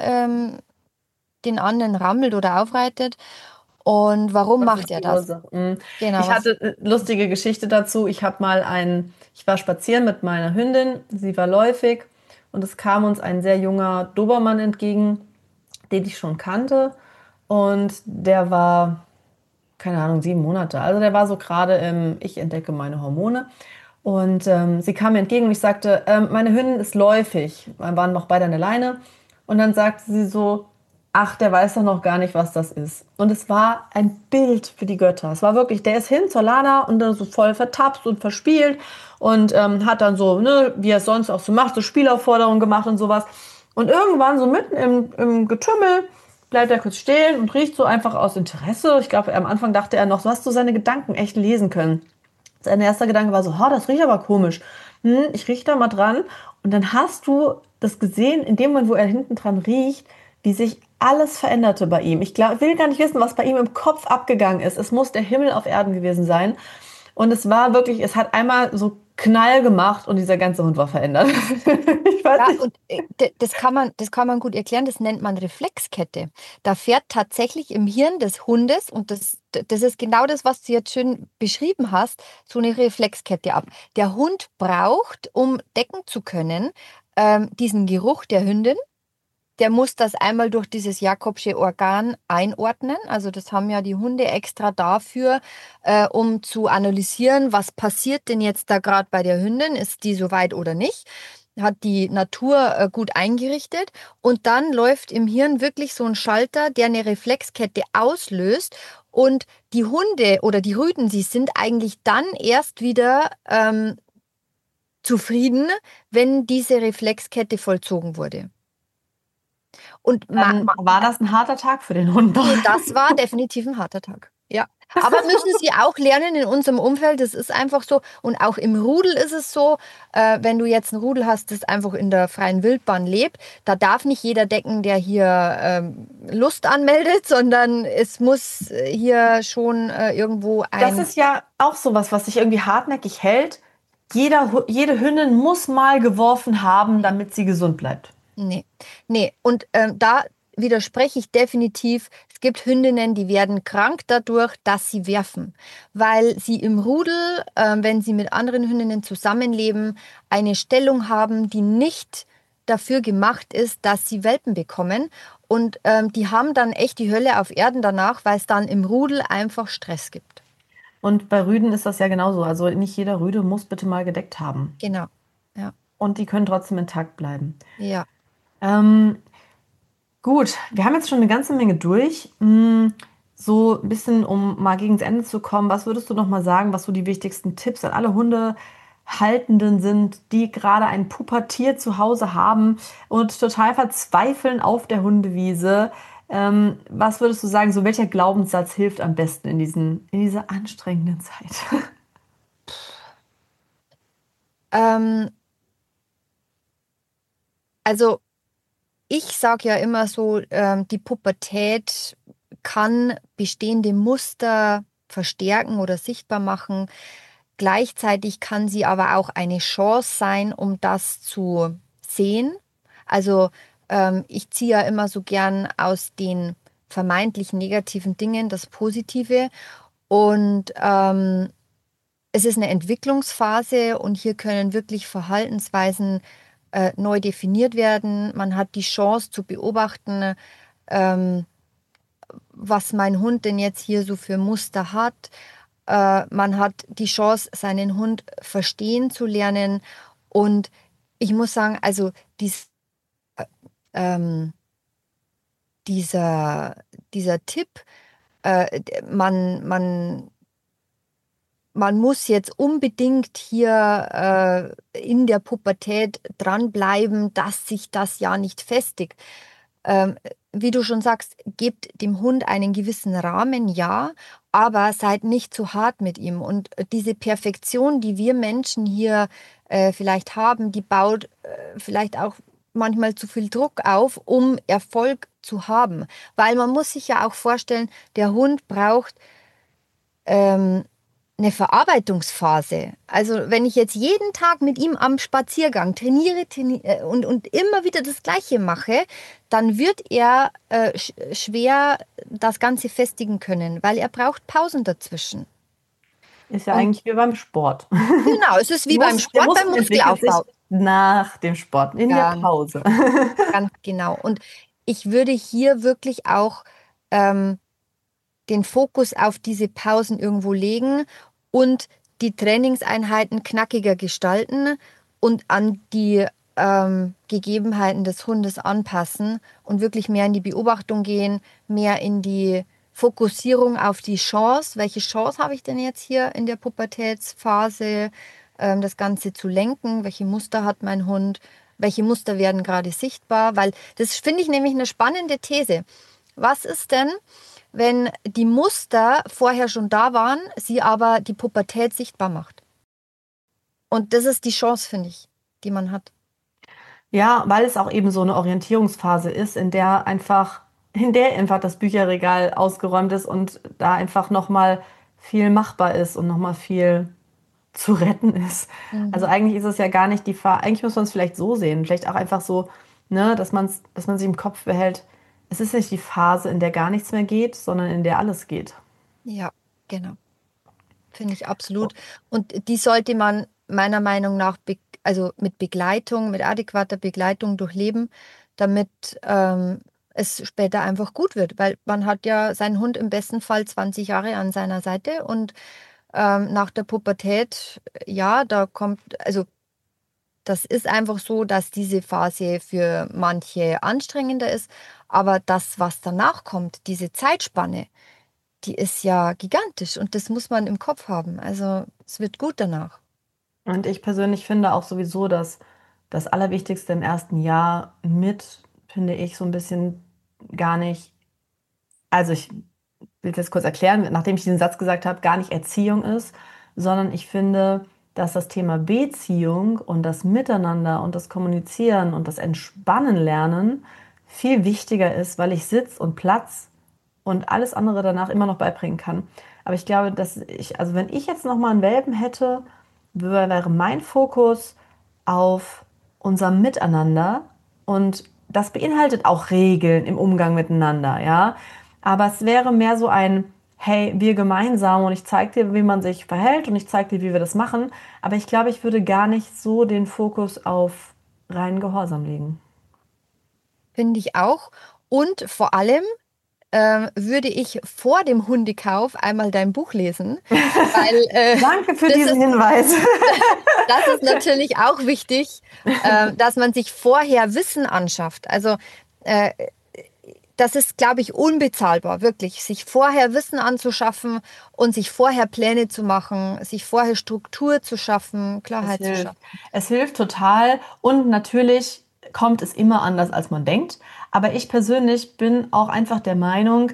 den anderen rammelt oder aufreitet und warum
Was
macht
ist
er
die
das?
Ursache?
Genau,
Ich
was?
hatte lustige Geschichte dazu. Ich war spazieren mit meiner Hündin, sie war läufig und es kam uns ein sehr junger Dobermann entgegen, den ich schon kannte und der war, keine Ahnung, 7 Monate. Also der war so gerade im Ich entdecke meine Hormone. Und sie kam mir entgegen und ich sagte, meine Hündin ist läufig. Wir waren noch beide an der Leine. Und dann sagte sie so, ach, der weiß doch noch gar nicht, was das ist. Und es war ein Bild für die Götter. Es war wirklich, der ist hin zur Lana und dann so voll vertapst und verspielt und hat dann so, ne, wie er es sonst auch so macht, so Spielaufforderungen gemacht und sowas. Und irgendwann so mitten im Getümmel bleibt er kurz stehen und riecht so einfach aus Interesse. Ich glaube, am Anfang dachte er noch, so hast du seine Gedanken echt lesen können. Sein erster Gedanke war so, das riecht aber komisch. Ich rieche da mal dran. Und dann hast du das gesehen, in dem Moment, wo er hinten dran riecht, wie sich alles veränderte bei ihm. Ich will gar nicht wissen, was bei ihm im Kopf abgegangen ist. Es muss der Himmel auf Erden gewesen sein. Und es war wirklich, es hat einmal so Knall gemacht und dieser ganze Hund war verändert. Ich weiß
Ja,
nicht.
und das kann man gut erklären, das nennt man Reflexkette. Da fährt tatsächlich im Hirn des Hundes, und das ist genau das, was du jetzt schön beschrieben hast, so eine Reflexkette ab. Der Hund braucht, um decken zu können, diesen Geruch der Hündin. Der muss das einmal durch dieses Jakobsche Organ einordnen. Also das haben ja die Hunde extra dafür, um zu analysieren, was passiert denn jetzt da gerade bei der Hündin, ist die soweit oder nicht. Hat die Natur gut eingerichtet und dann läuft im Hirn wirklich so ein Schalter, der eine Reflexkette auslöst und die Hunde oder die Rüden, sie sind eigentlich dann erst wieder zufrieden, wenn diese Reflexkette vollzogen wurde. Und
Dann war das ein harter Tag für den Hund.
das war definitiv ein harter Tag. Ja. Aber müssen sie auch lernen in unserem Umfeld. Das ist einfach so. Und auch im Rudel ist es so, wenn du jetzt ein Rudel hast, das einfach in der freien Wildbahn lebt, da darf nicht jeder decken, der hier Lust anmeldet, sondern es muss hier schon irgendwo
Das ist ja auch sowas, was sich irgendwie hartnäckig hält. Jede Hündin muss mal geworfen haben, damit sie gesund bleibt.
Nee, nee. Und da widerspreche ich definitiv. Es gibt Hündinnen, die werden krank dadurch, dass sie werfen, weil sie im Rudel, wenn sie mit anderen Hündinnen zusammenleben, eine Stellung haben, die nicht dafür gemacht ist, dass sie Welpen bekommen. Und die haben dann echt die Hölle auf Erden danach, weil es dann im Rudel einfach Stress gibt.
Und bei Rüden ist das ja genauso. Also nicht jeder Rüde muss bitte mal gedeckt haben.
Genau. Ja.
Und die können trotzdem intakt bleiben.
Ja.
Ähm, gut, wir haben jetzt schon eine ganze Menge durch. So ein bisschen, um mal gegen das Ende zu kommen, was würdest du noch mal sagen, was so die wichtigsten Tipps an alle Hundehaltenden sind, die gerade ein Pubertier zu Hause haben und total verzweifeln auf der Hundewiese? Was würdest du sagen, so welcher Glaubenssatz hilft am besten in dieser anstrengenden Zeit?
Ähm, also ich sage ja immer so, die Pubertät kann bestehende Muster verstärken oder sichtbar machen. Gleichzeitig kann sie aber auch eine Chance sein, um das zu sehen. Also ich ziehe ja immer so gern aus den vermeintlich negativen Dingen das Positive. Und es ist eine Entwicklungsphase und hier können wirklich Verhaltensweisen neu definiert werden. Man hat die Chance zu beobachten, ähm, was mein Hund denn jetzt hier so für Muster hat. Man hat die Chance, seinen Hund verstehen zu lernen. Und ich muss sagen, also ähm, dieser, dieser Tipp, man muss jetzt unbedingt hier in der Pubertät dranbleiben, dass sich das ja nicht festigt. Ähm, Wie du schon sagst, gebt dem Hund einen gewissen Rahmen, ja, aber seid nicht zu hart mit ihm. Und diese Perfektion, die wir Menschen hier vielleicht haben, die baut vielleicht auch manchmal zu viel Druck auf, um Erfolg zu haben. Weil man muss sich ja auch vorstellen, der Hund braucht ähm, eine Verarbeitungsphase. Also wenn ich jetzt jeden Tag mit ihm am Spaziergang trainiere und immer wieder das Gleiche mache, dann wird er schwer das Ganze festigen können, weil er braucht Pausen dazwischen.
Ist ja
Und
eigentlich wie beim Sport.
genau, es ist wie beim
Der
Sport, beim
Muskel entwickelt sich
Muskelaufbau.
nach dem Sport, in der
Ganz,
Pause.
ganz genau. Und ich würde hier wirklich auch ähm, den Fokus auf diese Pausen irgendwo legen und die Trainingseinheiten knackiger gestalten und an die Gegebenheiten des Hundes anpassen und wirklich mehr in die Beobachtung gehen, mehr in die Fokussierung auf die Chance. Welche Chance habe ich denn jetzt hier in der Pubertätsphase, das Ganze zu lenken? Welche Muster hat mein Hund? Welche Muster werden gerade sichtbar? Weil das finde ich nämlich eine spannende These. Was ist denn, wenn die Muster vorher schon da waren, sie aber die Pubertät sichtbar macht? Und das ist die Chance, finde ich, die man hat.
Ja, weil es auch eben so eine Orientierungsphase ist, in der einfach das Bücherregal ausgeräumt ist und da einfach nochmal viel machbar ist und nochmal viel zu retten ist. Also
Mhm.
eigentlich ist es ja gar nicht eigentlich muss man es vielleicht so sehen, vielleicht auch einfach so, ne, dass man sich im Kopf behält, es ist nicht die Phase, in der gar nichts mehr geht, sondern in der alles geht.
Ja, genau. Finde ich absolut. Und die sollte man meiner Meinung nach also mit Begleitung, mit adäquater Begleitung durchleben, damit es später einfach gut wird. Weil man hat ja seinen Hund im besten Fall 20 Jahre an seiner Seite und nach der Pubertät, ja, da kommt, also das ist einfach so, dass diese Phase für manche anstrengender ist, aber das, was danach kommt, diese Zeitspanne, die ist ja gigantisch und das muss man im Kopf haben. Also es wird gut danach.
Und ich persönlich finde auch sowieso, dass das Allerwichtigste im ersten Jahr finde ich, so ein bisschen gar nicht, also ich will es jetzt kurz erklären, nachdem ich diesen Satz gesagt habe, gar nicht Erziehung ist, sondern ich finde, dass das Thema Beziehung und das Miteinander und das Kommunizieren und das Entspannen lernen viel wichtiger ist, weil ich Sitz und Platz und alles andere danach immer noch beibringen kann. Aber ich glaube, also wenn ich jetzt noch mal einen Welpen hätte, wäre mein Fokus auf unser Miteinander und das beinhaltet auch Regeln im Umgang miteinander, ja. Aber es wäre mehr so ein, hey, wir gemeinsam und ich zeige dir, wie man sich verhält und ich zeige dir, wie wir das machen. Aber ich glaube, ich würde gar nicht so den Fokus auf reinen Gehorsam legen.
Finde ich auch. Und vor allem würde ich vor dem Hundekauf einmal dein Buch lesen, weil
Danke für
das
diesen
ist,
Hinweis.
das ist natürlich auch wichtig, dass man sich vorher Wissen anschafft. Also äh, das ist, glaube ich, unbezahlbar, wirklich, sich vorher Wissen anzuschaffen und sich vorher Pläne zu machen, sich vorher Struktur zu schaffen,
Es
Klarheit zu
hilft.
schaffen.
Es hilft total und natürlich kommt es immer anders, als man denkt. Aber ich persönlich bin auch einfach der Meinung,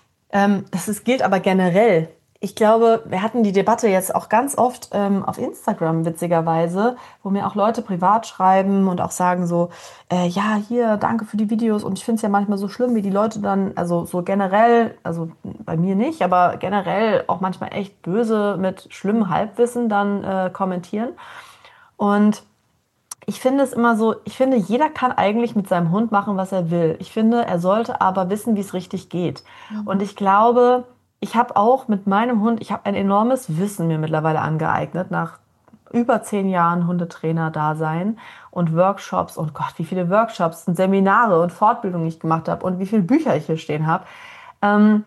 gilt aber generell. Ich glaube, wir hatten die Debatte jetzt auch ganz oft auf Instagram, witzigerweise, wo mir auch Leute privat schreiben und auch sagen so, ja, hier, danke für die Videos. Und ich finde es ja manchmal so schlimm, wie die Leute dann, also so generell, also bei mir nicht, aber generell auch manchmal echt böse mit schlimmem Halbwissen dann kommentieren. Und ich finde es immer so, ich finde, jeder kann eigentlich mit seinem Hund machen, was er will. Ich finde, er sollte aber wissen, wie es richtig geht. Und
Mhm.
ich glaube, ich habe auch mit meinem Hund, ich habe ein enormes Wissen mir mittlerweile angeeignet, nach über 10 Jahren Hundetrainer-Dasein und Workshops und Gott, wie viele Workshops und Seminare und Fortbildungen ich gemacht habe und wie viele Bücher ich hier stehen habe. Ähm,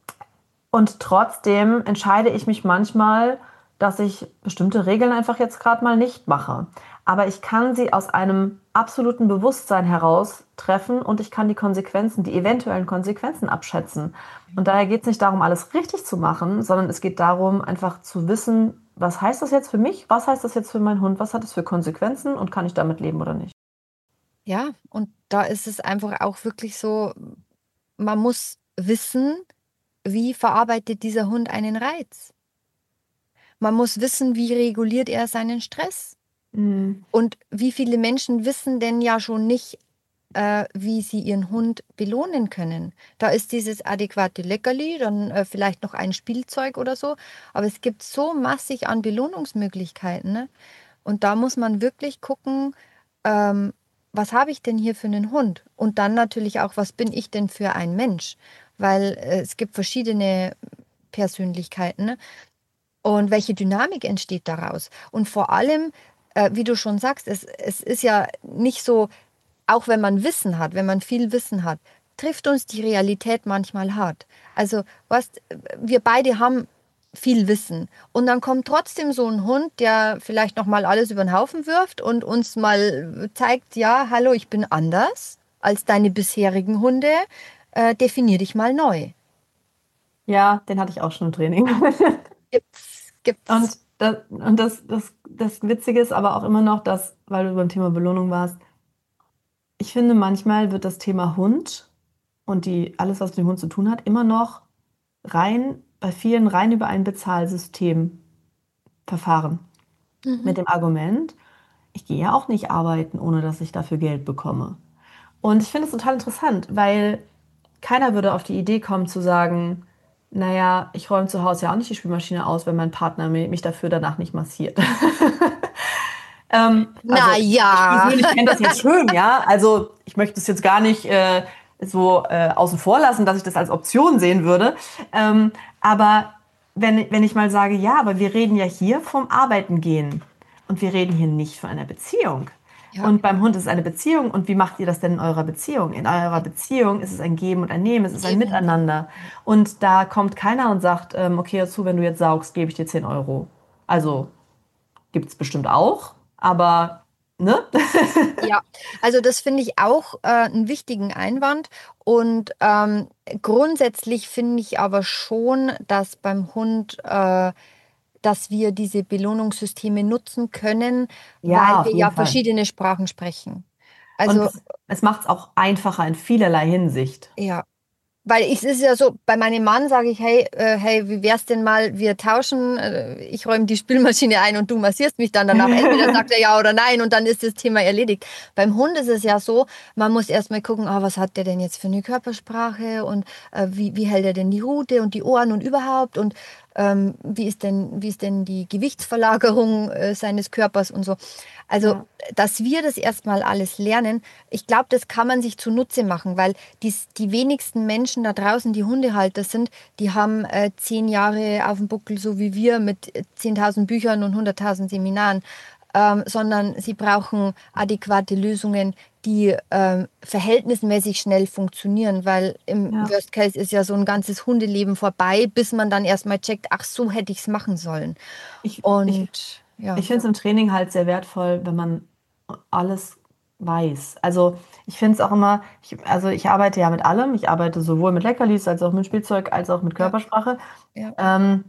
und trotzdem entscheide ich mich manchmal, dass ich bestimmte Regeln einfach jetzt gerade mal nicht mache. Aber ich kann sie aus einem absoluten Bewusstsein heraus treffen und ich kann die Konsequenzen, die eventuellen Konsequenzen abschätzen. Und daher geht es nicht darum, alles richtig zu machen, sondern es geht darum, einfach zu wissen, was heißt das jetzt für mich, was heißt das jetzt für meinen Hund, was hat es für Konsequenzen und kann ich damit leben oder nicht.
Ja, und da ist es einfach auch wirklich so, man muss wissen, wie verarbeitet dieser Hund einen Reiz. Man muss wissen, wie reguliert er seinen Stress.
Mm,
Und wie viele Menschen wissen denn ja schon nicht, wie sie ihren Hund belohnen können. Da ist dieses adäquate Leckerli, dann vielleicht noch ein Spielzeug oder so. Aber es gibt so massig an Belohnungsmöglichkeiten. Ne? Und da muss man wirklich gucken, ähm, was habe ich denn hier für einen Hund? Und dann natürlich auch, was bin ich denn für ein Mensch? Weil es gibt verschiedene Persönlichkeiten. Ne? Und welche Dynamik entsteht daraus? Und vor allem, wie du schon sagst, es ist ja nicht so, auch wenn man Wissen hat, wenn man viel Wissen hat, trifft uns die Realität manchmal hart. Also, was, wir beide haben viel Wissen. Und dann kommt trotzdem so ein Hund, der vielleicht nochmal alles über den Haufen wirft und uns mal zeigt, ja, hallo, ich bin anders als deine bisherigen Hunde. Definier dich mal neu.
ja, den hatte ich auch schon im Training.
Gibt's.
Das Witzige ist aber auch immer noch, dass, weil du beim Thema Belohnung warst, ich finde, manchmal wird das Thema Hund und alles, was mit dem Hund zu tun hat, immer noch bei vielen rein über ein Bezahlsystem verfahren.
Mhm.
Mit dem Argument, ich gehe ja auch nicht arbeiten, ohne dass ich dafür Geld bekomme. Und ich finde es total interessant, weil keiner würde auf die Idee kommen zu sagen, naja, ich räume zu Hause ja auch nicht die Spülmaschine aus, wenn mein Partner mich dafür danach nicht massiert. Also ich
Naja.
persönlich fände das jetzt schön, ja. Also ich möchte es jetzt gar nicht so außen vor lassen, dass ich das als Option sehen würde. Aber wenn ich mal sage, ja, aber wir reden ja hier vom Arbeiten gehen und wir reden hier nicht von einer Beziehung.
Ja,
Und beim Hund ist es eine Beziehung. Und wie macht ihr das denn in eurer Beziehung? In eurer Beziehung ist es ein Geben und ein Nehmen, es ist ein
eben.
Miteinander. Und da kommt keiner und sagt, okay, dazu, wenn du jetzt saugst, gebe ich dir 10 Euro. Also gibt es bestimmt auch, aber ne?
Ja, also das finde ich auch einen wichtigen Einwand. Und grundsätzlich finde ich aber schon, dass beim Hund, dass wir diese Belohnungssysteme nutzen können, weil
Ja, auf
wir
jeden
ja
Fall.
verschiedene Sprachen sprechen.
Und
Also
es macht es auch einfacher in vielerlei Hinsicht.
ja. Weil es ist ja so, bei meinem Mann sage ich, hey, wie wär's denn mal, wir tauschen, ich räume die Spülmaschine ein und du massierst mich dann danach. Entweder sagt er ja oder nein und dann ist das Thema erledigt. Beim Hund ist es ja so, man muss erstmal gucken, was hat der denn jetzt für eine Körpersprache und wie hält er denn die Rute und die Ohren und überhaupt und wie ist denn die Gewichtsverlagerung seines Körpers und so. Also,
Ja,
dass wir das erstmal alles lernen, ich glaube, das kann man sich zunutze machen, weil die wenigsten Menschen da draußen, die Hundehalter sind, die haben 10 Jahre auf dem Buckel, so wie wir, mit 10.000 Büchern und 100.000 Seminaren, sondern sie brauchen adäquate Lösungen, die verhältnismäßig schnell funktionieren, weil im
ja.
Worst Case ist ja so ein ganzes Hundeleben vorbei, bis man dann erstmal checkt, ach, so hätte ich es machen sollen.
Ich
Und ja,
Ich finde es im Training halt sehr wertvoll, wenn man alles weiß. Also ich finde es auch immer, also ich arbeite ja mit allem. Ich arbeite sowohl mit Leckerlis als auch mit Spielzeug, als auch mit
ja,
Körpersprache.
ja,
Ähm,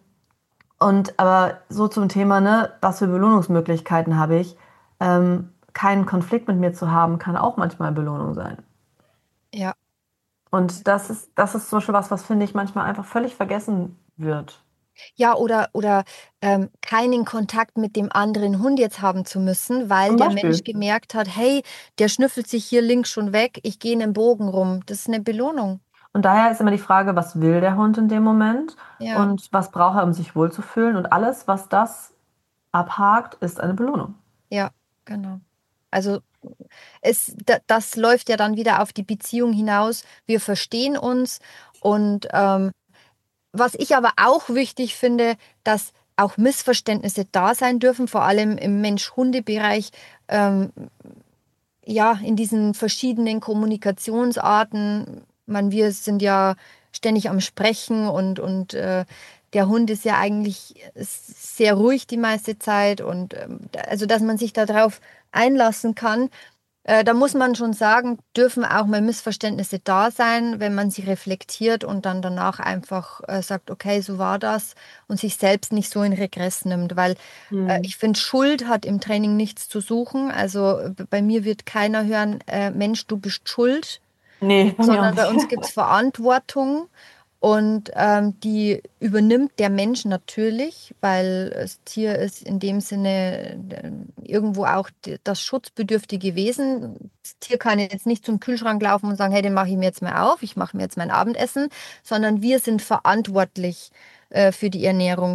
aber so zum Thema, ne, was für Belohnungsmöglichkeiten habe ich? Keinen Konflikt mit mir zu haben, kann auch manchmal Belohnung sein.
ja.
Und das ist zum Beispiel was, was finde ich manchmal einfach völlig vergessen wird.
Ja, oder keinen Kontakt mit dem anderen Hund jetzt haben zu müssen, weil
Zum
der Mensch
Beispiel.
gemerkt hat, hey, der schnüffelt sich hier links schon weg, ich gehe einen Bogen rum. Das ist eine Belohnung.
Und daher ist immer die Frage, was will der Hund in dem Moment
Ja,
und was braucht er, um sich wohlzufühlen. Und alles, was das abhakt, ist eine Belohnung.
ja, genau. Also das läuft ja dann wieder auf die Beziehung hinaus. Wir verstehen uns und was ich aber auch wichtig finde, dass auch Missverständnisse da sein dürfen, vor allem im Mensch-Hunde-Bereich. Ähm, ja, in diesen verschiedenen Kommunikationsarten. Wir sind ja ständig am Sprechen und der Hund ist ja eigentlich sehr ruhig die meiste Zeit und also, dass man sich darauf einlassen kann. Da muss man schon sagen, dürfen auch mal Missverständnisse da sein, wenn man sie reflektiert und dann danach einfach sagt, okay, so war das und sich selbst nicht so in Regress nimmt, weil
Hm.
ich finde, Schuld hat im Training nichts zu suchen. Also bei mir wird keiner hören, Mensch, du bist schuld,
Nee, bei mir auch
sondern bei
nicht.
uns gibt es Verantwortung und die übernimmt der Mensch natürlich, weil das Tier ist in dem Sinne irgendwo auch das schutzbedürftige Wesen. Das Tier kann jetzt nicht zum Kühlschrank laufen und sagen, hey, den mache ich mir jetzt mal auf, ich mache mir jetzt mein Abendessen, sondern wir sind verantwortlich für die Ernährung,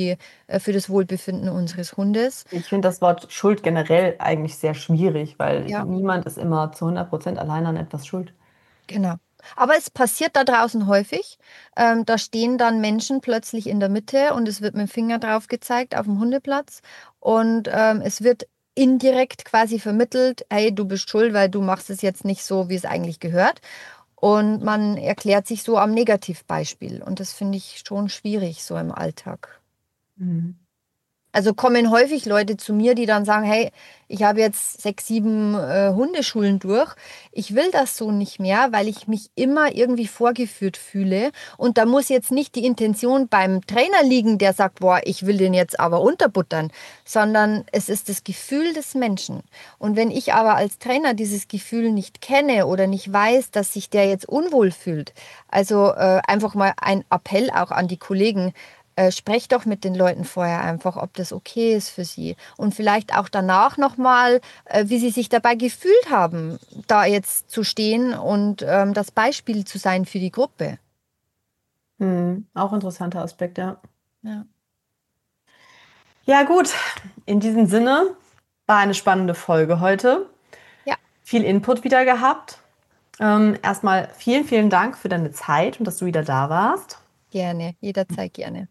für das Wohlbefinden unseres Hundes.
Ich finde das Wort Schuld generell eigentlich sehr schwierig, weil
Ja.
niemand ist immer zu 100% allein an etwas schuld.
Genau. Aber es passiert da draußen häufig. Da stehen dann Menschen plötzlich in der Mitte und es wird mit dem Finger drauf gezeigt auf dem Hundeplatz. Und es wird indirekt quasi vermittelt, hey, du bist schuld, weil du machst es jetzt nicht so, wie es eigentlich gehört. Und man erklärt sich so am Negativbeispiel. Und das finde ich schon schwierig so im Alltag.
Mhm.
Also kommen häufig Leute zu mir, die dann sagen, hey, ich habe jetzt 6, 7 Hundeschulen durch. Ich will das so nicht mehr, weil ich mich immer irgendwie vorgeführt fühle. Und da muss jetzt nicht die Intention beim Trainer liegen, der sagt, boah, ich will den jetzt aber unterbuttern, sondern es ist das Gefühl des Menschen. Und wenn ich aber als Trainer dieses Gefühl nicht kenne oder nicht weiß, dass sich der jetzt unwohl fühlt, also einfach mal ein Appell auch an die Kollegen, sprecht doch mit den Leuten vorher einfach, ob das okay ist für sie. Und vielleicht auch danach nochmal, wie sie sich dabei gefühlt haben, da jetzt zu stehen und das Beispiel zu sein für die Gruppe.
Auch interessanter Aspekt, ja.
Ja,
Ja, gut. In diesem Sinne war eine spannende Folge heute.
ja,
Viel Input wieder gehabt. Erstmal vielen, vielen Dank für deine Zeit und dass du wieder da warst.
gerne, jederzeit gerne.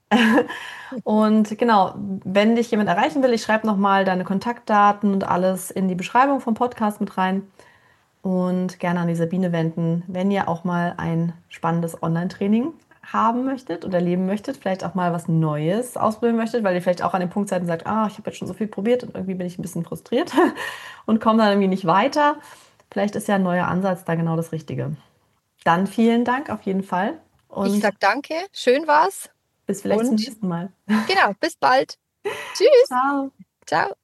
Und genau, wenn dich jemand erreichen will, ich schreibe nochmal deine Kontaktdaten und alles in die Beschreibung vom Podcast mit rein. Und gerne an die Sabine wenden, wenn ihr auch mal ein spannendes Online-Training haben möchtet oder erleben möchtet, vielleicht auch mal was Neues ausprobieren möchtet, weil ihr vielleicht auch an dem Punkt seid und sagt, ah, ich habe jetzt schon so viel probiert und irgendwie bin ich ein bisschen frustriert und komme dann irgendwie nicht weiter. Vielleicht ist ja ein neuer Ansatz da genau das Richtige. Dann vielen Dank auf jeden Fall
Ich
und
sag danke, schön war's
bis vielleicht zum
und
nächsten Mal.
genau, bis bald. Tschüss.
Ciao.
Ciao.